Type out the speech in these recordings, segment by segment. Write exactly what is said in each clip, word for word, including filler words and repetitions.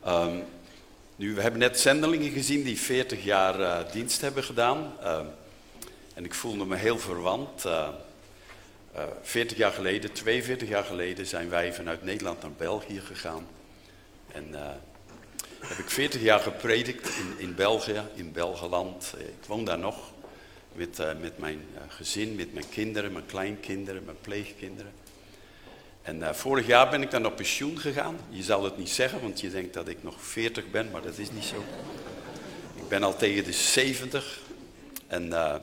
Um, nu, we hebben net zendelingen gezien die veertig jaar uh, dienst hebben gedaan. Uh, en ik voelde me heel verwant. Uh, uh, veertig jaar geleden, tweeënveertig jaar geleden, zijn wij vanuit Nederland naar België gegaan. En uh, heb ik veertig jaar gepredikt in, in België, in Belgeland. Ik woon daar nog met, uh, met mijn uh, gezin, met mijn kinderen, mijn kleinkinderen, mijn pleegkinderen. En uh, vorig jaar ben ik dan op pensioen gegaan. Je zal het niet zeggen, want je denkt dat ik nog veertig ben, maar dat is niet zo. Ik ben al tegen de zeventig. En, uh,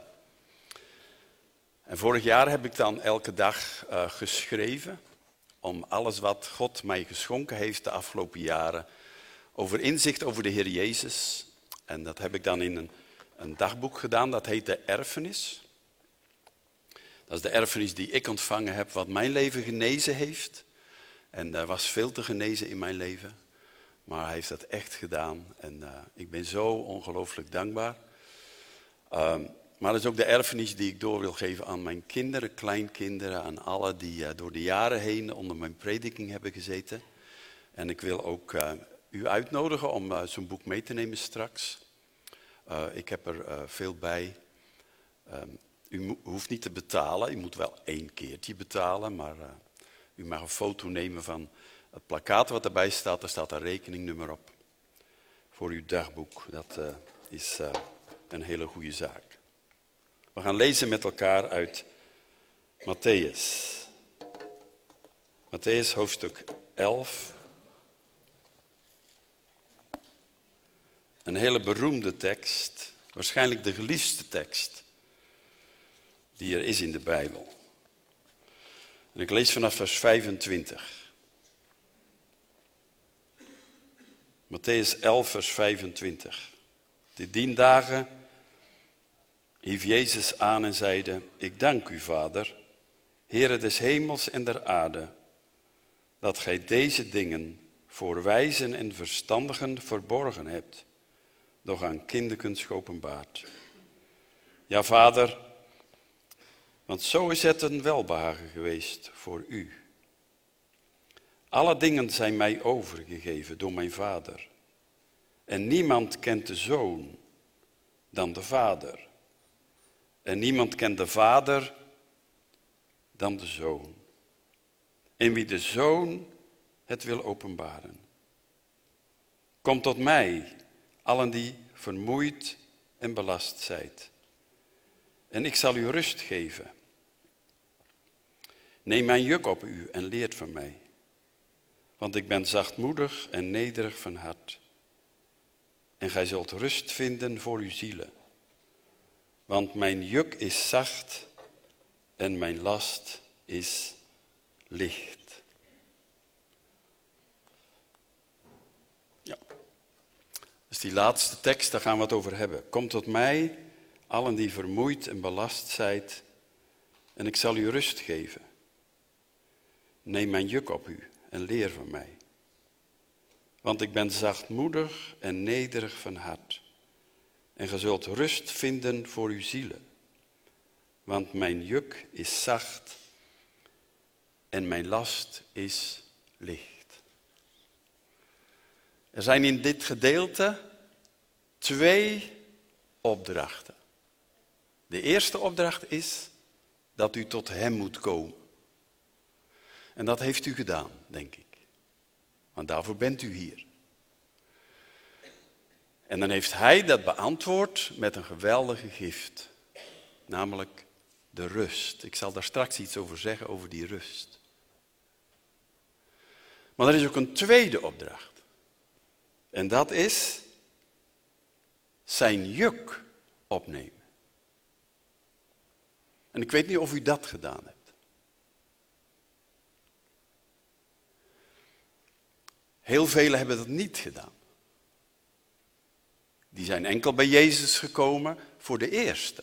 en vorig jaar heb ik dan elke dag uh, geschreven om alles wat God mij geschonken heeft de afgelopen jaren. Over inzicht over de Heer Jezus. En dat heb ik dan in een, een dagboek gedaan, dat heet De Erfenis. Dat is de erfenis die ik ontvangen heb, wat mijn leven genezen heeft. En er was veel te genezen in mijn leven. Maar hij heeft dat echt gedaan. En uh, ik ben zo ongelooflijk dankbaar. Uh, maar dat is ook de erfenis die ik door wil geven aan mijn kinderen, kleinkinderen. Aan alle die uh, door de jaren heen onder mijn prediking hebben gezeten. En ik wil ook uh, u uitnodigen om uh, zo'n boek mee te nemen straks. Uh, ik heb er uh, veel bij. Um, U hoeft niet te betalen, u moet wel één keertje betalen, maar uh, u mag een foto nemen van het plakkaat wat erbij staat. Er staat een rekeningnummer op voor uw dagboek. Dat uh, is uh, een hele goede zaak. We gaan lezen met elkaar uit Mattheüs. Mattheüs hoofdstuk elf. Een hele beroemde tekst, waarschijnlijk de geliefdste tekst die er is in de Bijbel. En ik lees vanaf vers vijfentwintig. Mattheüs elf, vers vijfentwintig. De dien dagen hief Jezus aan en zeide: Ik dank u, Vader, Heere des hemels en der aarde, dat gij deze dingen voor wijzen en verstandigen verborgen hebt, doch aan kinderkens geopenbaard. Ja, Vader, want zo is het een welbehagen geweest voor u. Alle dingen zijn mij overgegeven door mijn Vader. En niemand kent de Zoon dan de Vader. En niemand kent de Vader dan de Zoon. En wie de Zoon het wil openbaren. Kom tot mij, allen die vermoeid en belast zijt. En ik zal u rust geven. Neem mijn juk op u en leert van mij. Want ik ben zachtmoedig en nederig van hart. En gij zult rust vinden voor uw zielen. Want mijn juk is zacht en mijn last is licht. Ja. Dus die laatste tekst, daar gaan we het over hebben. Kom tot mij, allen die vermoeid en belast zijt, en ik zal u rust geven. Neem mijn juk op u en leer van mij. Want ik ben zachtmoedig en nederig van hart. En ge zult rust vinden voor uw zielen. Want mijn juk is zacht en mijn last is licht. Er zijn in dit gedeelte twee opdrachten. De eerste opdracht is dat u tot hem moet komen. En dat heeft u gedaan, denk ik. Want daarvoor bent u hier. En dan heeft hij dat beantwoord met een geweldige gift. Namelijk de rust. Ik zal daar straks iets over zeggen, over die rust. Maar er is ook een tweede opdracht. En dat is zijn juk opnemen. En ik weet niet of u dat gedaan hebt. Heel velen hebben dat niet gedaan. Die zijn enkel bij Jezus gekomen voor de eerste.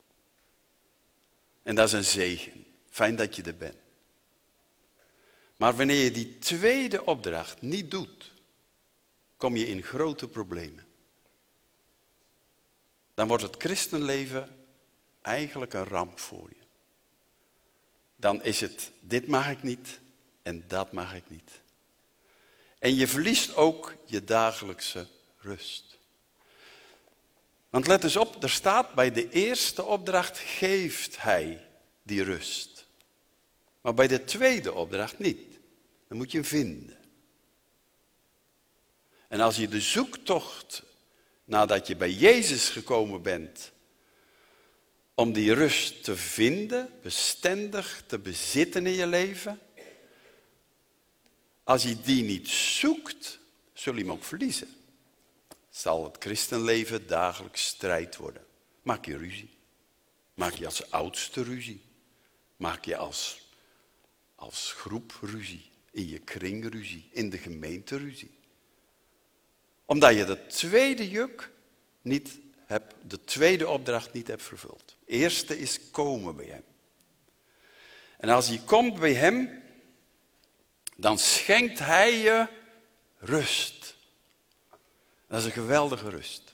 En dat is een zegen. Fijn dat je er bent. Maar wanneer je die tweede opdracht niet doet, kom je in grote problemen. Dan wordt het christenleven eigenlijk een ramp voor je. Dan is het, dit mag ik niet en dat mag ik niet. En je verliest ook je dagelijkse rust. Want let eens op, er staat bij de eerste opdracht geeft hij die rust. Maar bij de tweede opdracht niet. Dan moet je hem vinden. En als je de zoektocht, nadat je bij Jezus gekomen bent, om die rust te vinden, bestendig te bezitten in je leven, als je die niet zoekt, zul je hem ook verliezen. Zal het christenleven dagelijks strijd worden. Maak je ruzie. Maak je als oudste ruzie. Maak je als, als groep ruzie. In je kring ruzie. In de gemeente ruzie. Omdat je de tweede juk niet hebt, de tweede opdracht niet hebt vervuld. De eerste is komen bij hem. En als je komt bij hem, dan schenkt hij je rust. Dat is een geweldige rust.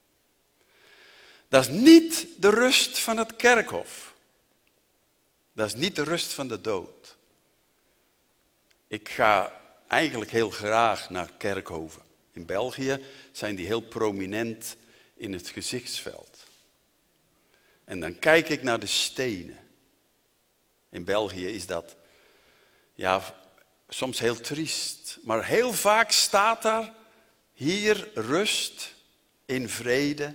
Dat is niet de rust van het kerkhof. Dat is niet de rust van de dood. Ik ga eigenlijk heel graag naar kerkhoven. In België zijn die heel prominent in het gezichtsveld. En dan kijk ik naar de stenen. In België is dat, ja, soms heel triest. Maar heel vaak staat daar, hier rust in vrede.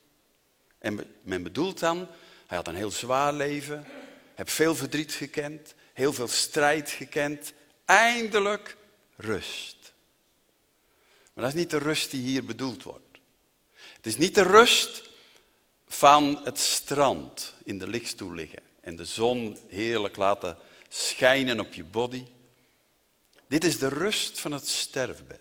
En men bedoelt dan, hij had een heel zwaar leven. Heb veel verdriet gekend. Heel veel strijd gekend. Eindelijk rust. Maar dat is niet de rust die hier bedoeld wordt. Het is niet de rust van het strand in de lichtstoel liggen. En de zon heerlijk laten schijnen op je body. Dit is de rust van het sterfbed.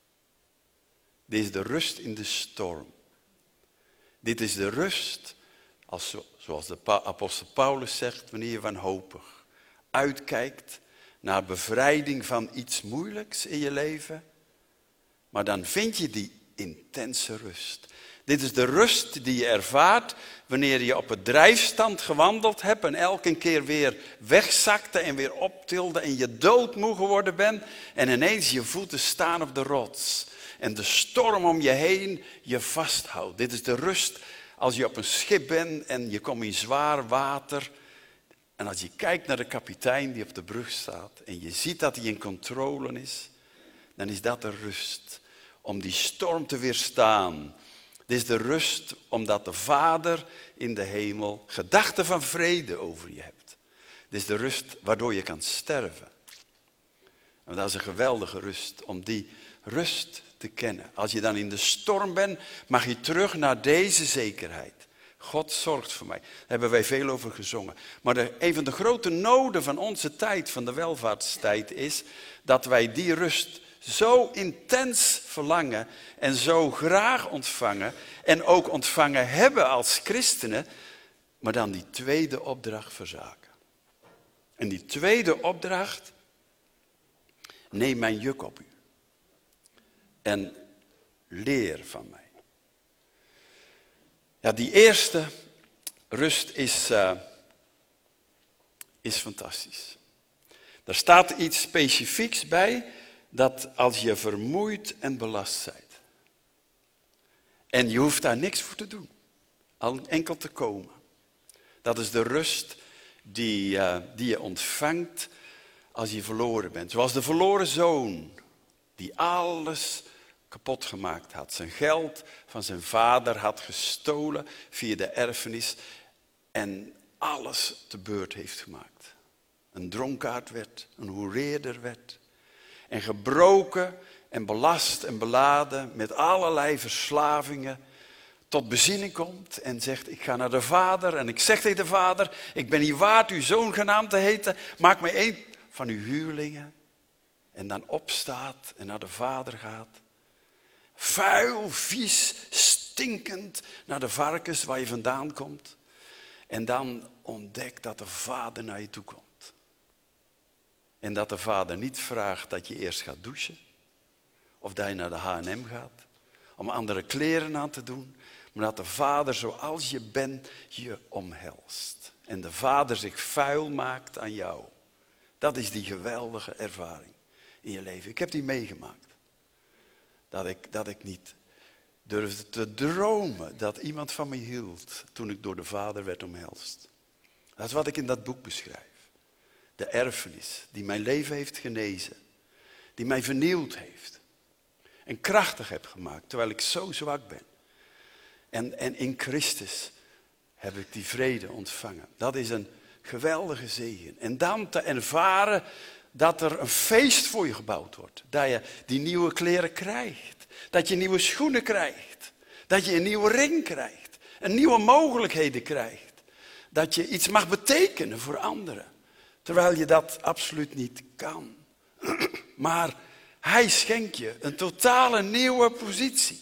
Dit is de rust in de storm. Dit is de rust, als, zoals de apostel Paulus zegt, wanneer je wanhopig uitkijkt naar bevrijding van iets moeilijks in je leven. Maar dan vind je die intense rust. Dit is de rust die je ervaart wanneer je op het drijfstand gewandeld hebt en elke keer weer wegzakte en weer optilde en je doodmoe geworden bent en ineens je voeten staan op de rots en de storm om je heen je vasthoudt. Dit is de rust als je op een schip bent en je komt in zwaar water en als je kijkt naar de kapitein die op de brug staat en je ziet dat hij in controle is, dan is dat de rust om die storm te weerstaan. Dit is de rust omdat de Vader in de hemel gedachten van vrede over je hebt. Dit is de rust waardoor je kan sterven. En dat is een geweldige rust, om die rust te kennen. Als je dan in de storm bent, mag je terug naar deze zekerheid. God zorgt voor mij. Daar hebben wij veel over gezongen. Maar de, een van de grote noden van onze tijd, van de welvaartstijd, is dat wij die rust zo intens verlangen en zo graag ontvangen en ook ontvangen hebben als christenen, maar dan die tweede opdracht verzaken. En die tweede opdracht, neem mijn juk op u en leer van mij. Ja, die eerste rust is, uh, is fantastisch. Er staat iets specifieks bij, dat als je vermoeid en belast bent. En je hoeft daar niks voor te doen. Al enkel te komen. Dat is de rust die, uh, die je ontvangt als je verloren bent. Zoals de verloren zoon. Die alles kapot gemaakt had. Zijn geld van zijn vader had gestolen via de erfenis. En alles te beurt heeft gemaakt. Een dronkaard werd. Een hoereerder werd. En gebroken en belast en beladen met allerlei verslavingen tot bezinning komt en zegt, ik ga naar de Vader en ik zeg tegen de Vader, ik ben niet waard uw zoon genaamd te heten, maak mij één van uw huurlingen. En dan opstaat en naar de Vader gaat. Vuil, vies, stinkend naar de varkens waar je vandaan komt. En dan ontdekt dat de Vader naar je toe komt. En dat de Vader niet vraagt dat je eerst gaat douchen. Of dat je naar de H en M gaat. Om andere kleren aan te doen. Maar dat de Vader zoals je bent je omhelst. En de Vader zich vuil maakt aan jou. Dat is die geweldige ervaring in je leven. Ik heb die meegemaakt. dat ik, dat ik niet durfde te dromen dat iemand van me hield toen ik door de Vader werd omhelst. Dat is wat ik in dat boek beschrijf. De erfenis die mijn leven heeft genezen. Die mij vernieuwd heeft. En krachtig heb gemaakt, terwijl ik zo zwak ben. En, en in Christus heb ik die vrede ontvangen. Dat is een geweldige zegen. En dan te ervaren dat er een feest voor je gebouwd wordt. Dat je die nieuwe kleren krijgt. Dat je nieuwe schoenen krijgt. Dat je een nieuwe ring krijgt. Een nieuwe mogelijkheden krijgt. Dat je iets mag betekenen voor anderen. Terwijl je dat absoluut niet kan. Maar hij schenkt je een totale nieuwe positie.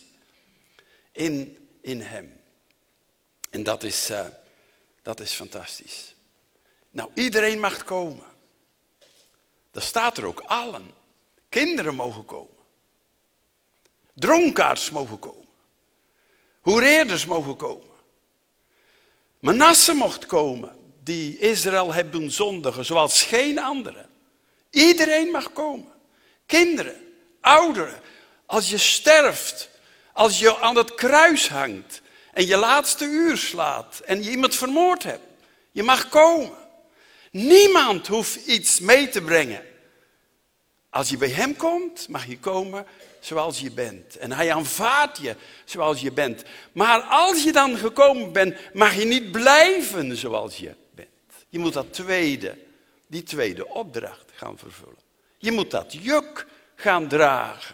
In, in hem. En dat is, uh, dat is fantastisch. Nou, iedereen mag komen. Daar staat er ook allen. Kinderen mogen komen. Dronkaards mogen komen. Hoereerders mogen komen. Manasse mocht komen, die Israël heeft doen zondigen, zoals geen andere. Iedereen mag komen. Kinderen, ouderen. Als je sterft, als je aan het kruis hangt en je laatste uur slaat en je iemand vermoord hebt. Je mag komen. Niemand hoeft iets mee te brengen. Als je bij hem komt, mag je komen zoals je bent. En hij aanvaardt je zoals je bent. Maar als je dan gekomen bent, mag je niet blijven zoals je bent. Je moet dat tweede, die tweede opdracht gaan vervullen. Je moet dat juk gaan dragen.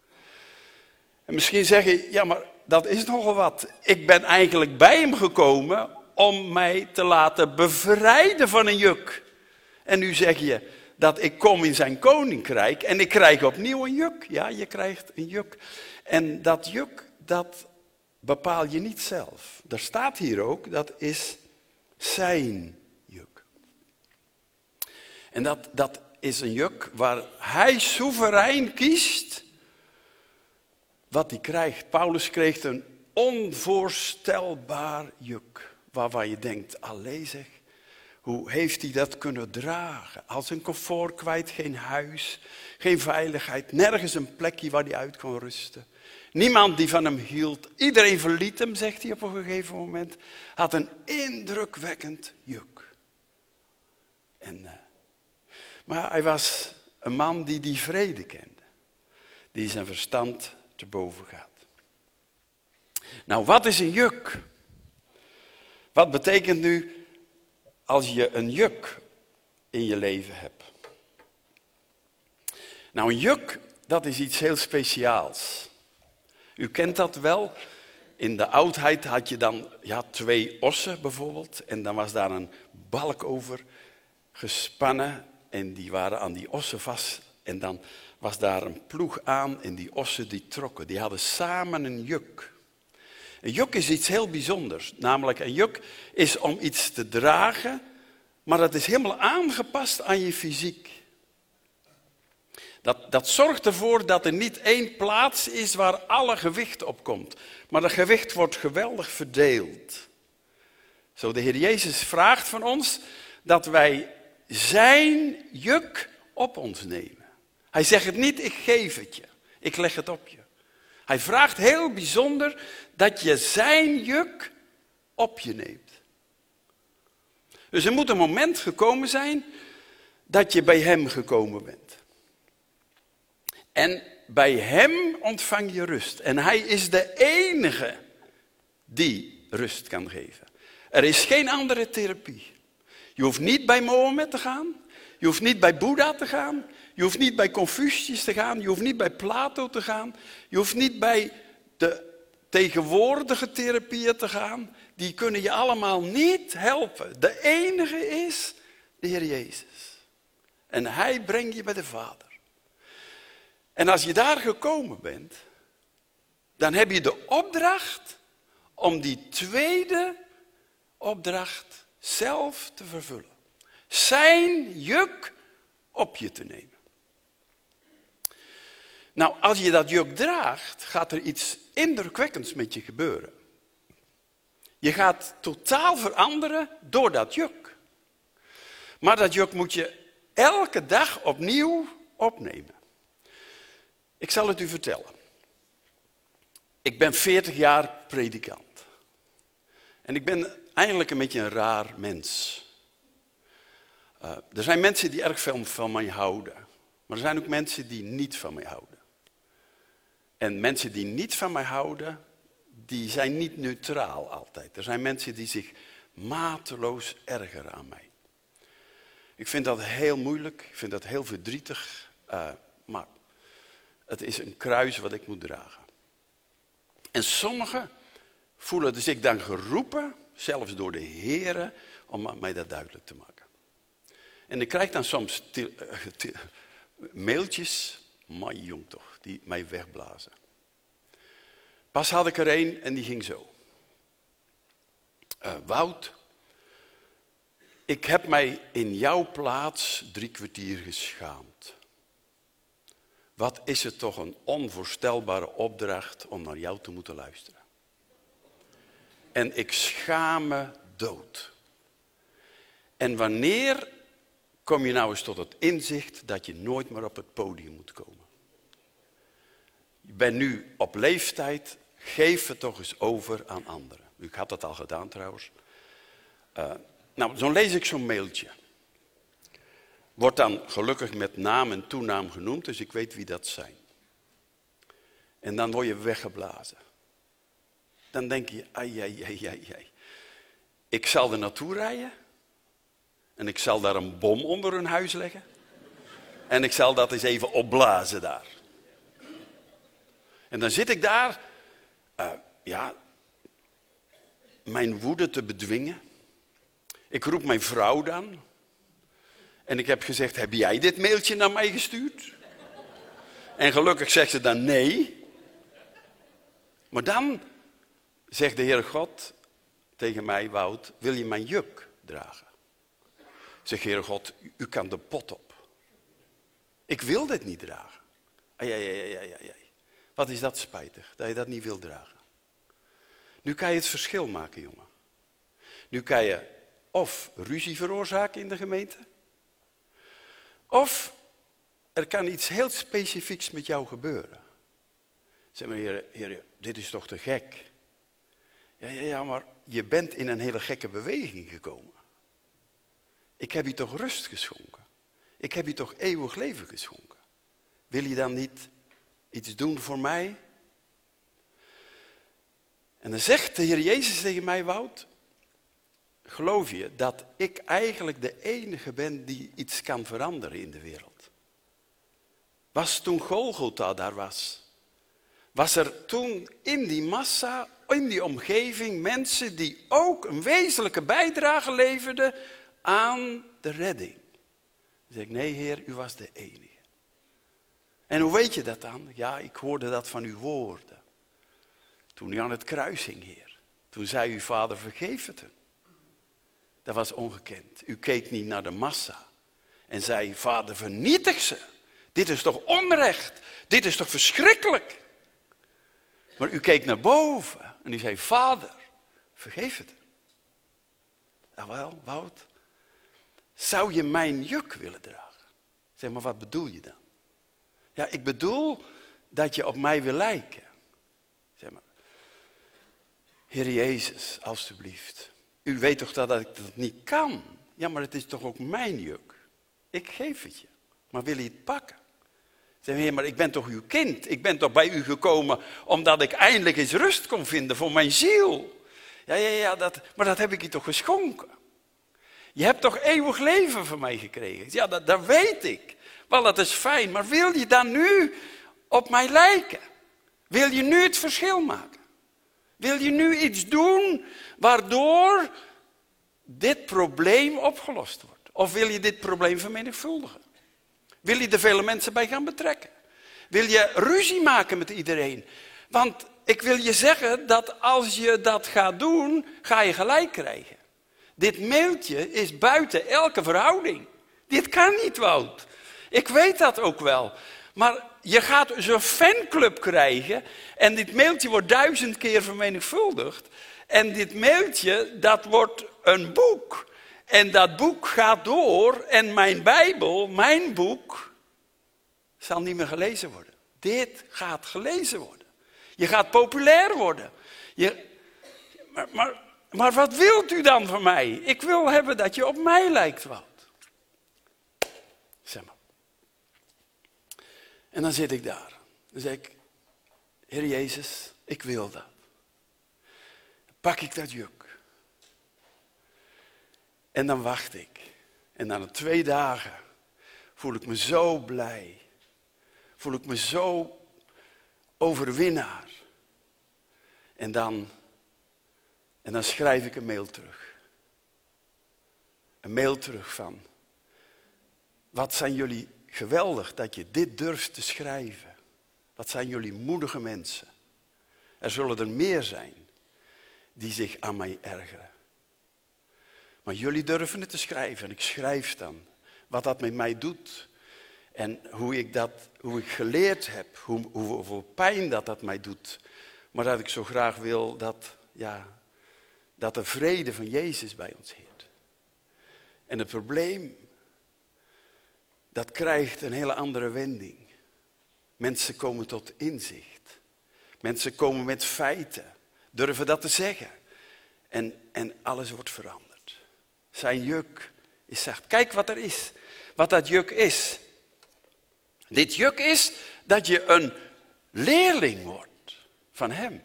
En misschien zeg je, ja maar dat is nogal wat. Ik ben eigenlijk bij hem gekomen om mij te laten bevrijden van een juk. En nu zeg je dat ik kom in zijn koninkrijk en ik krijg opnieuw een juk. Ja, je krijgt een juk. En dat juk, dat bepaal je niet zelf. Er staat hier ook, dat is zijn juk. En dat, dat is een juk waar hij soeverein kiest wat hij krijgt. Paulus kreeg een onvoorstelbaar juk. Waarvan je denkt, allee zeg, hoe heeft hij dat kunnen dragen? Als een comfort kwijt, geen huis, geen veiligheid, nergens een plekje waar hij uit kon rusten. Niemand die van hem hield. Iedereen verliet hem, zegt hij op een gegeven moment. Had een indrukwekkend juk. En, uh, maar hij was een man die die vrede kende. Die zijn verstand te boven gaat. Nou, wat is een juk? Wat betekent nu als je een juk in je leven hebt? Nou, een juk, dat is iets heel speciaals. U kent dat wel. In de oudheid had je dan ja, twee ossen bijvoorbeeld. En dan was daar een balk over gespannen. En die waren aan die ossen vast. En dan was daar een ploeg aan en die ossen die trokken. Die hadden samen een juk. Een juk is iets heel bijzonders. Namelijk, een juk is om iets te dragen, maar dat is helemaal aangepast aan je fysiek. Dat, dat zorgt ervoor dat er niet één plaats is waar alle gewicht op komt. Maar dat gewicht wordt geweldig verdeeld. Zo, de Heer Jezus vraagt van ons dat wij zijn juk op ons nemen. Hij zegt het niet, ik geef het je. Ik leg het op je. Hij vraagt heel bijzonder dat je zijn juk op je neemt. Dus er moet een moment gekomen zijn dat je bij hem gekomen bent. En bij hem ontvang je rust. En hij is de enige die rust kan geven. Er is geen andere therapie. Je hoeft niet bij Mohammed te gaan. Je hoeft niet bij Boeddha te gaan. Je hoeft niet bij Confucius te gaan. Je hoeft niet bij Plato te gaan. Je hoeft niet bij de tegenwoordige therapieën te gaan. Die kunnen je allemaal niet helpen. De enige is de Heer Jezus. En hij brengt je bij de Vader. En als je daar gekomen bent, dan heb je de opdracht om die tweede opdracht zelf te vervullen. Zijn juk op je te nemen. Nou, als je dat juk draagt, gaat er iets indrukwekkends met je gebeuren. Je gaat totaal veranderen door dat juk. Maar dat juk moet je elke dag opnieuw opnemen. Ik zal het u vertellen. Ik ben veertig jaar predikant. En ik ben eigenlijk een beetje een raar mens. Uh, er zijn mensen die erg veel van mij houden. Maar er zijn ook mensen die niet van mij houden. En mensen die niet van mij houden, die zijn niet neutraal altijd. Er zijn mensen die zich mateloos ergeren aan mij. Ik vind dat heel moeilijk, ik vind dat heel verdrietig. Uh, maar het is een kruis wat ik moet dragen. En sommigen voelen dus ik dan geroepen, zelfs door de Heere, om mij dat duidelijk te maken. En ik krijg dan soms til, uh, til, mailtjes, maar jong toch, die mij wegblazen. Pas had ik er een en die ging zo. Uh, Wout, ik heb mij in jouw plaats drie kwartier geschaamd. Wat is het toch een onvoorstelbare opdracht om naar jou te moeten luisteren. En ik schaam me dood. En wanneer kom je nou eens tot het inzicht dat je nooit meer op het podium moet komen? Je bent nu op leeftijd, geef het toch eens over aan anderen. Ik had dat al gedaan trouwens. Uh, nou, zo lees ik zo'n mailtje. Wordt dan gelukkig met naam en toenaam genoemd, dus ik weet wie dat zijn. En dan word je weggeblazen. Dan denk je, ai, ai, ai, ai, ai. Ik zal er naartoe rijden. En ik zal daar een bom onder hun huis leggen. En ik zal dat eens even opblazen daar. En dan zit ik daar, uh, ja, mijn woede te bedwingen. Ik roep mijn vrouw dan. En ik heb gezegd, heb jij dit mailtje naar mij gestuurd? En gelukkig zegt ze dan nee. Maar dan zegt de Heere God tegen mij, Wout, wil je mijn juk dragen? Zegt Heere God, u kan de pot op. Ik wil dit niet dragen. Ai, ai, ai, ai, ai. Wat is dat spijtig, dat je dat niet wil dragen. Nu kan je het verschil maken, jongen. Nu kan je of ruzie veroorzaken in de gemeente. Of er kan iets heel specifieks met jou gebeuren. Zeg maar, heer, heer, dit is toch te gek? Ja, ja, ja, maar je bent in een hele gekke beweging gekomen. Ik heb je toch rust geschonken. Ik heb je toch eeuwig leven geschonken. Wil je dan niet iets doen voor mij? En dan zegt de Heer Jezus tegen mij, Wout, geloof je dat ik eigenlijk de enige ben die iets kan veranderen in de wereld? Was toen Golgotha daar was, was er toen in die massa, in die omgeving, mensen die ook een wezenlijke bijdrage leverden aan de redding. Dan zeg ik, nee Heer, u was de enige. En hoe weet je dat dan? Ja, ik hoorde dat van uw woorden. Toen u aan het kruis hing, Heer. Toen zei uw Vader, vergeef het hem. Dat was ongekend. U keek niet naar de massa en zei, Vader, vernietig ze. Dit is toch onrecht? Dit is toch verschrikkelijk? Maar u keek naar boven en u zei, Vader, vergeef het hem. Jawel, Wout, zou je mijn juk willen dragen? Zeg maar, wat bedoel je dan? Ja, ik bedoel dat je op mij wil lijken. Zeg maar, Heer Jezus, alstublieft. U weet toch dat ik dat niet kan? Ja, maar het is toch ook mijn juk? Ik geef het je. Maar wil je het pakken? Zeg, Heer, maar ik ben toch uw kind? Ik ben toch bij u gekomen omdat ik eindelijk eens rust kon vinden voor mijn ziel? Ja, ja, ja, dat, maar dat heb ik je toch geschonken? Je hebt toch eeuwig leven van mij gekregen? Ja, dat, dat weet ik. Wel, dat is fijn, maar wil je dan nu op mij lijken? Wil je nu het verschil maken? Wil je nu iets doen waardoor dit probleem opgelost wordt? Of wil je dit probleem vermenigvuldigen? Wil je er vele mensen bij gaan betrekken? Wil je ruzie maken met iedereen? Want ik wil je zeggen dat als je dat gaat doen, ga je gelijk krijgen. Dit mailtje is buiten elke verhouding. Dit kan niet, Wout. Ik weet dat ook wel. Maar je gaat zo'n fanclub krijgen en dit mailtje wordt duizend keer vermenigvuldigd. En dit mailtje, dat wordt een boek. En dat boek gaat door en mijn Bijbel, mijn boek, zal niet meer gelezen worden. Dit gaat gelezen worden. Je gaat populair worden. Je, maar, maar, maar wat wilt u dan van mij? Ik wil hebben dat je op mij lijkt, Wout. Zeg maar. En dan zit ik daar. Dan zeg ik, Heer Jezus, ik wil dat. Dan pak ik dat juk. En dan wacht ik. En na twee dagen voel ik me zo blij. Voel ik me zo overwinnaar. En dan, en dan schrijf ik een mail terug. Een mail terug van, wat zijn jullie geweldig dat je dit durft te schrijven. Wat zijn jullie moedige mensen. Er zullen er meer zijn die zich aan mij ergeren. Maar jullie durven het te schrijven en ik schrijf dan wat dat met mij doet. En hoe ik dat, hoe ik geleerd heb, hoe, hoeveel pijn dat dat mij doet. Maar dat ik zo graag wil dat, ja, dat de vrede van Jezus bij ons heert. En het probleem, dat krijgt een hele andere wending. Mensen komen tot inzicht. Mensen komen met feiten, durven dat te zeggen. En, en alles wordt veranderd. Zijn juk is zacht. Kijk wat er is. Wat dat juk is. Dit juk is dat je een leerling wordt van hem.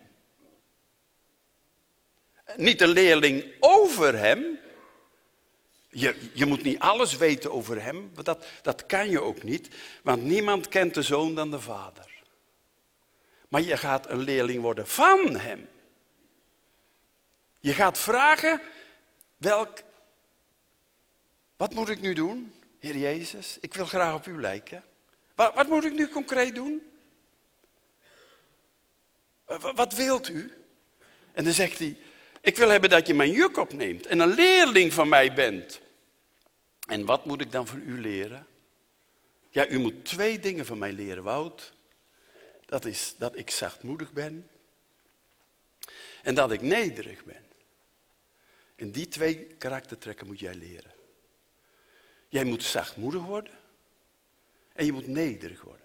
Niet een leerling over hem. Je, je moet niet alles weten over hem. Dat, dat kan je ook niet. Want niemand kent de zoon dan de vader. Maar je gaat een leerling worden van hem. Je gaat vragen, welk, wat moet ik nu doen, Heer Jezus? Ik wil graag op u lijken. Wat, wat moet ik nu concreet doen? Wat, wat wilt u? En dan zegt hij, ik wil hebben dat je mijn juk opneemt en een leerling van mij bent. En wat moet ik dan van u leren? Ja, u moet twee dingen van mij leren, Wout. Dat is dat ik zachtmoedig ben en dat ik nederig ben. En die twee karaktertrekken moet jij leren. Jij moet zachtmoedig worden en je moet nederig worden.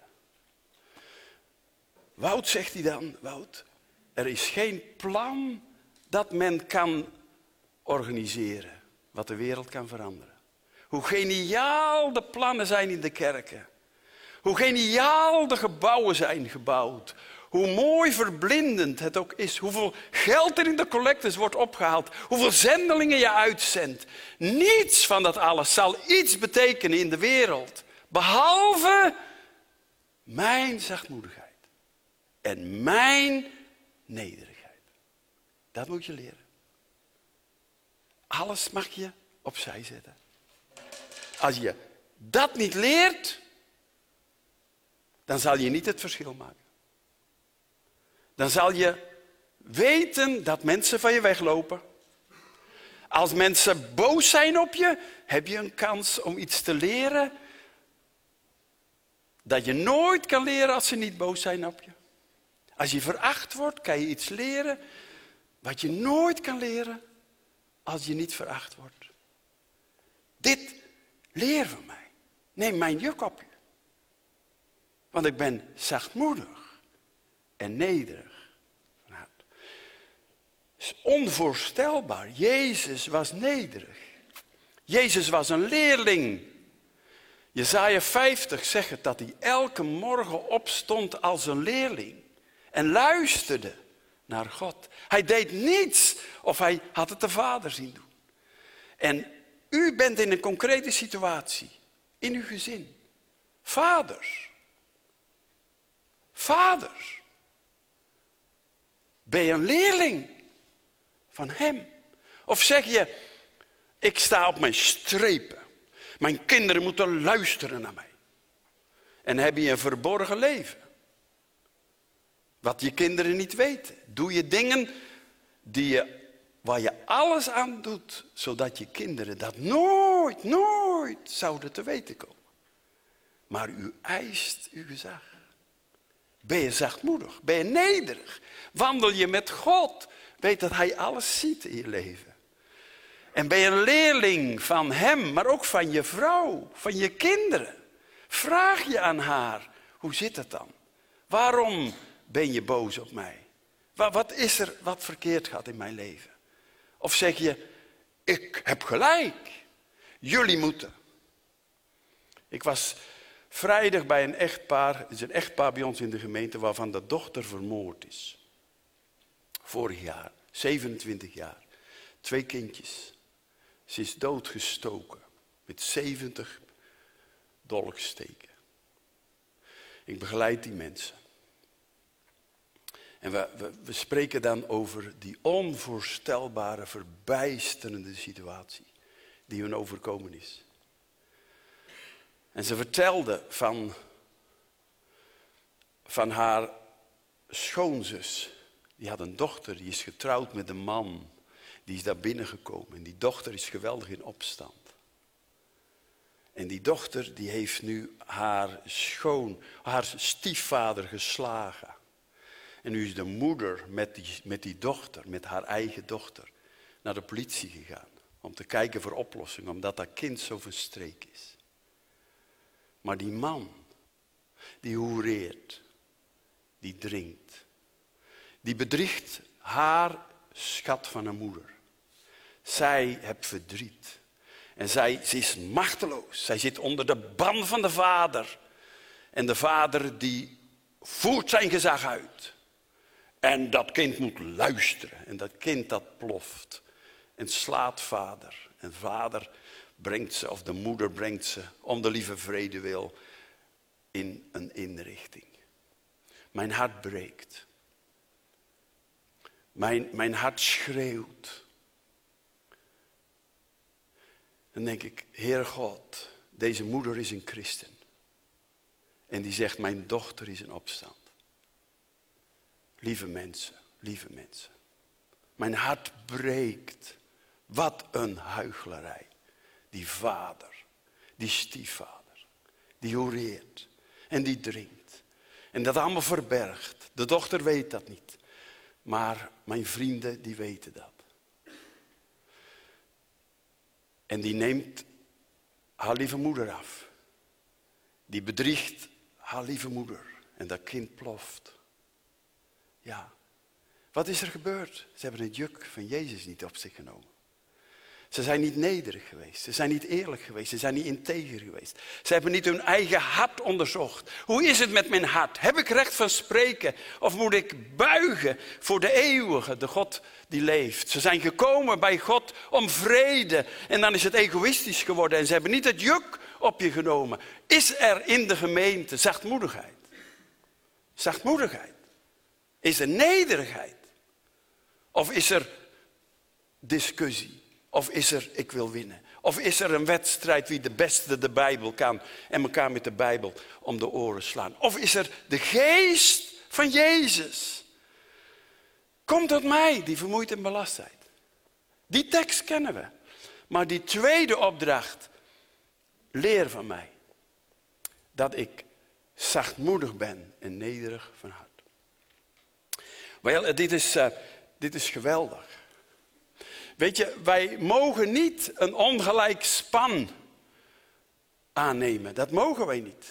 Wout, zegt hij dan, Wout, er is geen plan dat men kan organiseren wat de wereld kan veranderen. Hoe geniaal de plannen zijn in de kerken. Hoe geniaal de gebouwen zijn gebouwd. Hoe mooi verblindend het ook is. Hoeveel geld er in de collectes wordt opgehaald. Hoeveel zendelingen je uitzendt. Niets van dat alles zal iets betekenen in de wereld. Behalve mijn zachtmoedigheid. En mijn nederigheid. Dat moet je leren. Alles mag je opzij zetten. Als je dat niet leert, dan zal je niet het verschil maken. Dan zal je weten dat mensen van je weglopen. Als mensen boos zijn op je, heb je een kans om iets te leren dat je nooit kan leren als ze niet boos zijn op je. Als je veracht wordt, kan je iets leren wat je nooit kan leren als je niet veracht wordt. Dit leer van mij. Neem mijn juk op je. Want ik ben zachtmoedig en nederig van hart. Het is onvoorstelbaar. Jezus was nederig. Jezus was een leerling. Jesaja vijftig zegt het dat hij elke morgen opstond als een leerling. En luisterde naar God. Hij deed niets of hij had het de Vader zien doen. En u bent in een concrete situatie. In uw gezin. Vaders. Vaders. Ben je een leerling van hem? Of zeg je, ik sta op mijn strepen. Mijn kinderen moeten luisteren naar mij. En heb je een verborgen leven. Wat je kinderen niet weten. Doe je dingen die je, waar je alles aan doet. Zodat je kinderen dat nooit, nooit zouden te weten komen. Maar u eist uw gezag. Ben je zachtmoedig? Ben je nederig? Wandel je met God? Weet dat hij alles ziet in je leven. En ben je een leerling van hem, maar ook van je vrouw, van je kinderen. Vraag je aan haar, hoe zit het dan? Waarom ben je boos op mij? Wat, wat is er wat verkeerd gaat in mijn leven? Of zeg je, ik heb gelijk. Jullie moeten. Ik was vrijdag bij een echtpaar. Het is een echtpaar bij ons in de gemeente waarvan de dochter vermoord is. Vorig jaar, zevenentwintig jaar. Twee kindjes. Ze is doodgestoken met zeventig dolksteken. Ik begeleid die mensen. En we, we, we spreken dan over die onvoorstelbare, verbijsterende situatie die hun overkomen is. En ze vertelde van, van haar schoonzus. Die had een dochter, die is getrouwd met een man. Die is daar binnengekomen. En die dochter is geweldig in opstand. En die dochter die heeft nu haar schoon, haar stiefvader geslagen. En nu is de moeder met die, met die dochter, met haar eigen dochter, naar de politie gegaan. Om te kijken voor oplossingen, omdat dat kind zo verstreken is. Maar die man, die hoereert, die drinkt. Die bedriegt haar schat van een moeder. Zij heeft verdriet. En zij ze is machteloos. Zij zit onder de ban van de vader. En de vader die voert zijn gezag uit. En dat kind moet luisteren. En dat kind dat ploft. En slaat vader. En vader brengt ze, of de moeder brengt ze, om de lieve vrede wil, in een inrichting. Mijn hart breekt. Mijn, mijn hart schreeuwt. Dan denk ik, Heer God, deze moeder is een christen. En die zegt, mijn dochter is in opstand. Lieve mensen, lieve mensen. Mijn hart breekt. Wat een huichelarij. Die vader, die stiefvader, die hoereert en die drinkt. En dat allemaal verbergt. De dochter weet dat niet. Maar mijn vrienden, die weten dat. En die neemt haar lieve moeder af. Die bedriegt haar lieve moeder. En dat kind ploft. Ja. Wat is er gebeurd? Ze hebben het juk van Jezus niet op zich genomen. Ze zijn niet nederig geweest. Ze zijn niet eerlijk geweest. Ze zijn niet integer geweest. Ze hebben niet hun eigen hart onderzocht. Hoe is het met mijn hart? Heb ik recht van spreken? Of moet ik buigen voor de eeuwige, de God die leeft? Ze zijn gekomen bij God om vrede. En dan is het egoïstisch geworden. En ze hebben niet het juk op je genomen. Is er in de gemeente zachtmoedigheid? Zachtmoedigheid. Is er nederigheid? Of is er discussie? Of is er, ik wil winnen? Of is er een wedstrijd wie de beste de Bijbel kan en elkaar met de Bijbel om de oren slaan? Of is er de geest van Jezus? Kom tot mij, die vermoeid en belast zijt. Die tekst kennen we. Maar die tweede opdracht, leer van mij. Dat ik zachtmoedig ben en nederig van hart. Wel, dit is, uh, dit is geweldig. Weet je, wij mogen niet een ongelijk span aannemen. Dat mogen wij niet.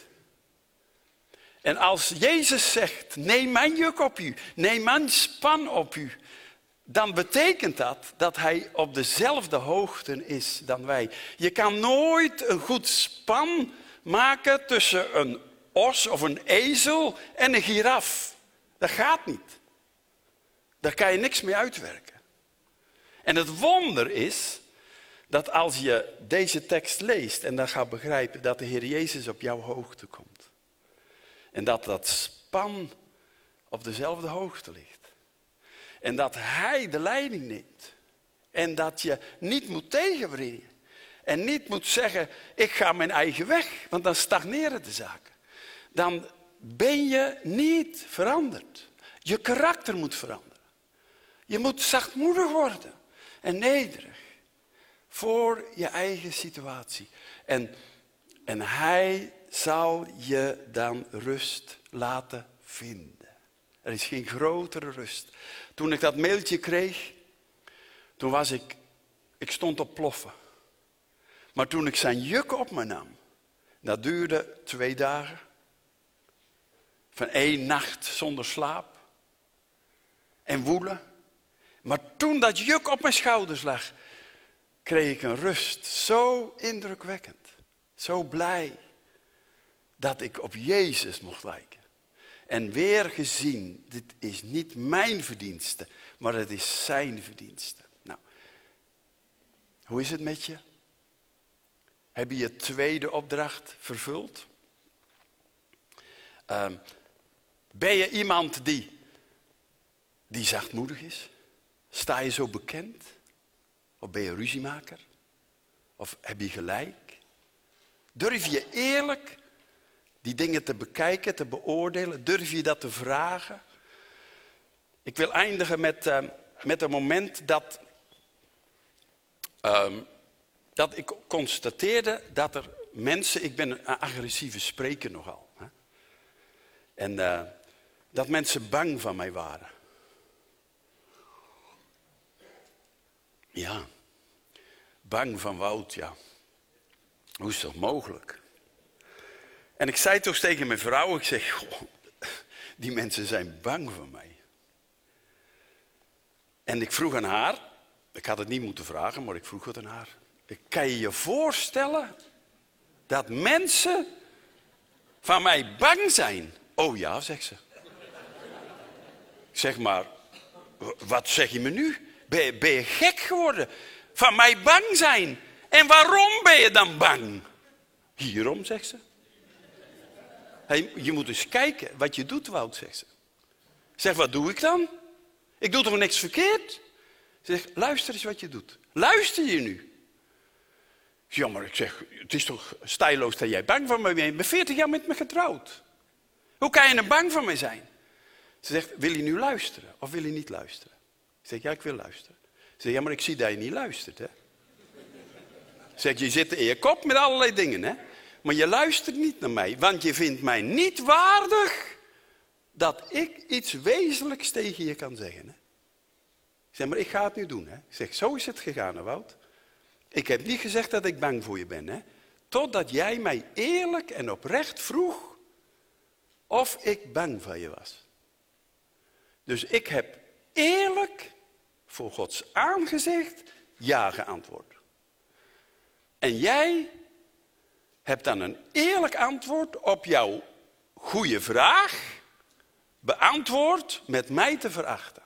En als Jezus zegt, neem mijn juk op u, neem mijn span op u, dan betekent dat dat hij op dezelfde hoogte is dan wij. Je kan nooit een goed span maken tussen een os of een ezel en een giraf. Dat gaat niet. Daar kan je niks mee uitwerken. En het wonder is dat als je deze tekst leest en dan gaat begrijpen dat de Heer Jezus op jouw hoogte komt. En dat dat span op dezelfde hoogte ligt. En dat Hij de leiding neemt. En dat je niet moet tegenbrengen. En niet moet zeggen, ik ga mijn eigen weg, want dan stagneren de zaken. Dan ben je niet veranderd. Je karakter moet veranderen. Je moet zachtmoedig worden. En nederig. Voor je eigen situatie. En, en hij zal je dan rust laten vinden. Er is geen grotere rust. Toen ik dat mailtje kreeg. Toen was ik. Ik stond op ploffen. Maar toen ik zijn juk op me nam. Dat duurde twee dagen. van één nacht zonder slaap en woelen. Maar toen dat juk op mijn schouders lag, kreeg ik een rust, zo indrukwekkend, zo blij, dat ik op Jezus mocht lijken. En weer gezien, dit is niet mijn verdienste, maar het is zijn verdienste. Nou, hoe is het met je? Heb je je tweede opdracht vervuld? Uh, ben je iemand die, die zachtmoedig is? Sta je zo bekend? Of ben je ruziemaker? Of heb je gelijk? Durf je eerlijk die dingen te bekijken, te beoordelen? Durf je dat te vragen? Ik wil eindigen met, uh, met een moment dat, uh, dat ik constateerde dat er mensen... Ik ben een agressieve spreker nogal. Hè? En uh, dat mensen bang van mij waren. Ja, bang van Wout, ja. Hoe is dat mogelijk? En ik zei toch tegen mijn vrouw, ik zeg, goh, die mensen zijn bang van mij. En ik vroeg aan haar, ik had het niet moeten vragen, maar ik vroeg het aan haar. Kan je je voorstellen dat mensen van mij bang zijn? Oh ja, zegt ze. Zeg maar, wat zeg je me nu? Ben je, ben je gek geworden? Van mij bang zijn. En waarom ben je dan bang? Hierom, zegt ze. Hey, je moet eens kijken wat je doet, Wout, zegt ze. Zeg, wat doe ik dan? Ik doe toch niks verkeerd? Ze zegt, luister eens wat je doet. Luister je nu? Ja, maar ik zeg, het is toch stijloos dat jij bang van mij bent. Ik ben veertig jaar met me getrouwd. Hoe kan je nou bang van mij zijn? Ze zegt, wil je nu luisteren of wil je niet luisteren? Ik zeg, ja, ik wil luisteren. Ze zegt, ja, maar ik zie dat je niet luistert, hè. Zeg, je zit in je kop met allerlei dingen, hè. Maar je luistert niet naar mij, want je vindt mij niet waardig dat ik iets wezenlijks tegen je kan zeggen. Hè? Ik zeg, maar ik ga het nu doen. Hè? Ik zeg, zo is het gegaan, hè, Wout. Ik heb niet gezegd dat ik bang voor je ben. Hè? Totdat jij mij eerlijk en oprecht vroeg of ik bang van je was. Dus ik heb eerlijk voor Gods aangezicht ja geantwoord. En jij hebt dan een eerlijk antwoord op jouw goede vraag beantwoord met mij te verachten.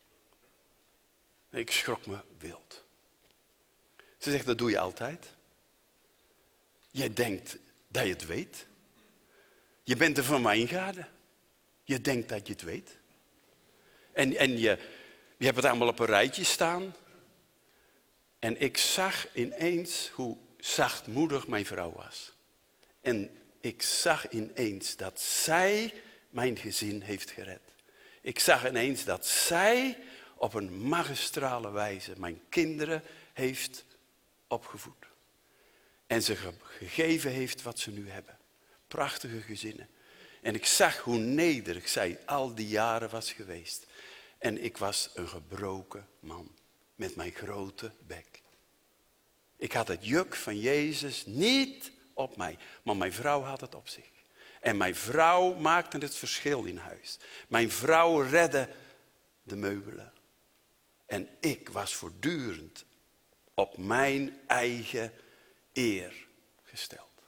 Ik schrok me wild. Ze zegt, dat doe je altijd. Je denkt dat je het weet. Je bent er van mij ingegaan. Je denkt dat je het weet. En, en je, je hebt het allemaal op een rijtje staan. En ik zag ineens hoe zachtmoedig mijn vrouw was. En ik zag ineens dat zij mijn gezin heeft gered. Ik zag ineens dat zij op een magistrale wijze mijn kinderen heeft opgevoed. En ze gegeven heeft wat ze nu hebben. Prachtige gezinnen. En ik zag hoe nederig zij al die jaren was geweest. En ik was een gebroken man met mijn grote bek. Ik had het juk van Jezus niet op mij, maar mijn vrouw had het op zich. En mijn vrouw maakte het verschil in huis. Mijn vrouw redde de meubelen. En ik was voortdurend op mijn eigen eer gesteld.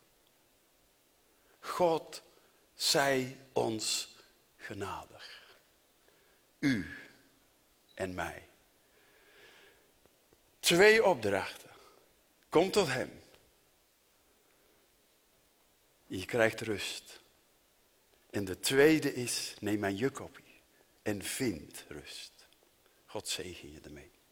God zij ons genadig. U en mij. Twee opdrachten. Kom tot hem. Je krijgt rust. En de tweede is, neem mijn juk op je en vind rust. God zegen je ermee.